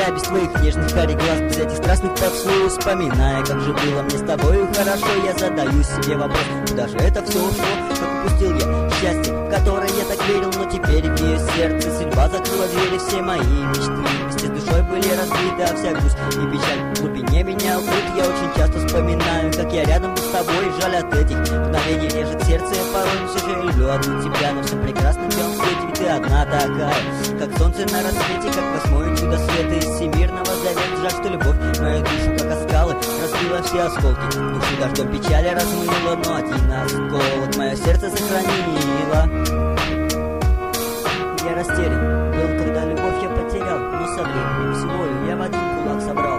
тебя, без твоих нежных карих глаз, без этих страстных поцелуев, вспоминая, как же было мне с тобою хорошо, я задаю себе вопрос, куда же это все ушло, как упустил я счастье, в которое я так верил, но теперь в ее сердце судьба закрыла двери, все мои мечты вместе с душой были разбиты, а вся грусть и печаль в глубине меня укрыт. Я очень часто вспоминаю, как я рядом был с тобой, жаль от этих мгновений режет сердце, я порой все же люблю одну тебя, но всем прекрасном белом свете, ведь ты одна такая, как солнце на рассвете, как восьмое чудо света из всемирного завета. Жаль, что любовь мою душу, как оскалы, разбила все осколки, души дождем печали размыла, но один осколок мое сердце сохранила. Я растерян был, когда любовь я потерял, но со временем с волю я в один кулак собрал.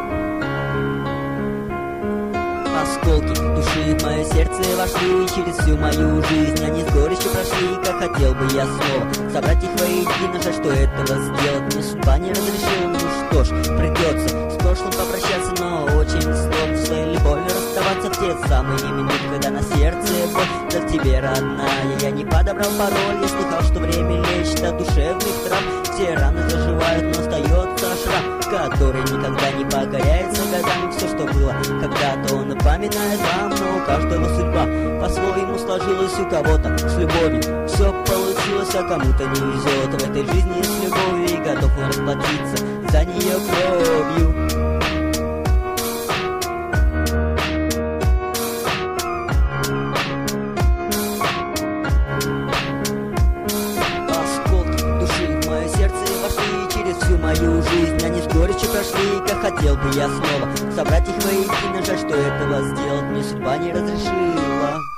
Осколки души в мое сердце вошли через всю мою жизнь, они с горечью прошли, как хотел бы я снова собрать их воедино. Жаль, что этого сделать мне судьба не разрешила. Ну что ж, придется с прошлым попрощаться, но очень сложно с своей любовью расставаться в те самые минуты, когда на сердце боль. Да к тебе, родная, я не подобрал пароль, я слыхал, что время лечит от душевных травм. Все раны заживают, но остается шрам, который никогда не покоряется годами. Все, что было когда-то, он напоминает вам, но у каждого судьба по-своему сложилась, у кого-то с любовью все получилось, а кому-то не везет в этой жизни с любовью, и готов он расплатиться за нее кровью. Всю мою жизнь они с горечью прошли, как хотел бы я снова собрать их воедино. Жаль, что этого сделать мне судьба не разрешила.